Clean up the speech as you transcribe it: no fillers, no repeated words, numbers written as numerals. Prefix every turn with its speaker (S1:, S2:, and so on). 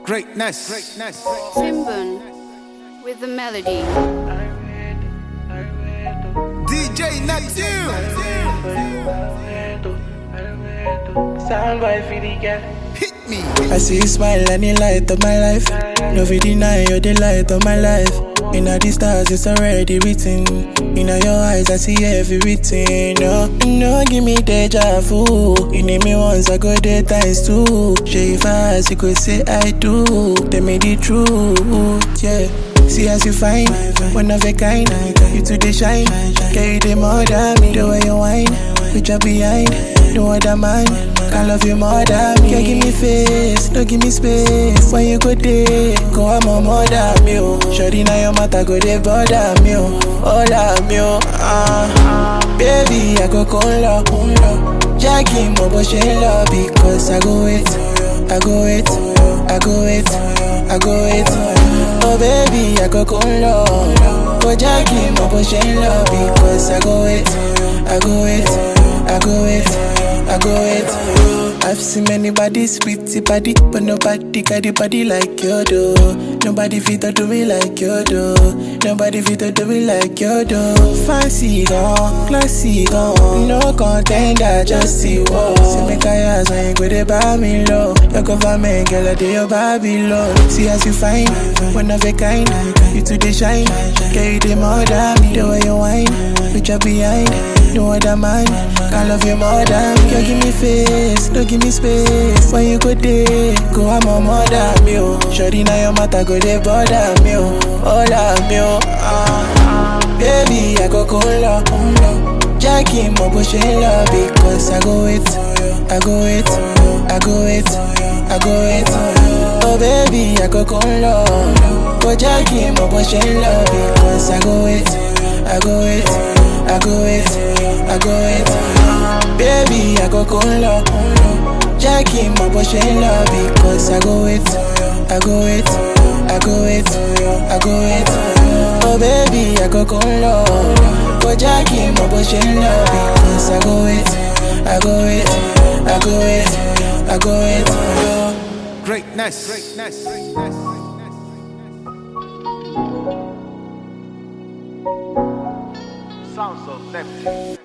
S1: Greatness.
S2: Simbun with the melody.
S1: DJ Neptune.
S3: Soundboy for the girl.
S1: Hit me.
S4: I see you smile and you light up my life. No fit deny you're the light of my life. Inna the stars it's already written. Inna your eyes I see everything. No, give me deja vu. You need me once I go there times two. Show you fast you could say I do. Tell me the truth, yeah. See as you find, one of a kind. You to the shine, carry them more than me. The way you whine, put your behind. No other man can love you more than me. Can't give me face, don't give me space. When you go there, go on more than me. Shorty now your matter go there bother me. All of me, baby I go con love. Jackie mo bo she love because I go wait, I go wait, I go wait, I go wait. Oh baby I go con love. Oh Jackie mo bo she love because I go wait, I go wait, I go wait, I go wait. I've seen many bodies, pretty body, but nobody got the body like you do. Nobody fit to do me like you do. Nobody fit to do me like you do. Fancy gone, classy gone, no contender, just see what. See me kayas when you go to buy me low. Your government girl, I do your Babylon. See as you find, one of a kind. You to the shine, carry them more than me. The way you whine, put your behind. No other man can love you more than me. You give me face, don't give me space. When you go there, go on more than me. Shorty now your matter go there bother me. All of me, baby I go con love. Jackie mo bo she love because I go wait, I go wait, I go wait, I go wait. Oh baby I go con love. Oh Jackie mo bo she love because I go wait, I go wait, I go wait, I go wait. Baby I go con love. Jackie mo bo she love because I go wait, I go wait, I go wait, I go wait. Oh baby I go con love. Oh Jackie mo bo she love because I go wait, I go wait, I go wait, I go wait.
S1: Greatness.
S3: Sounds of Neptune.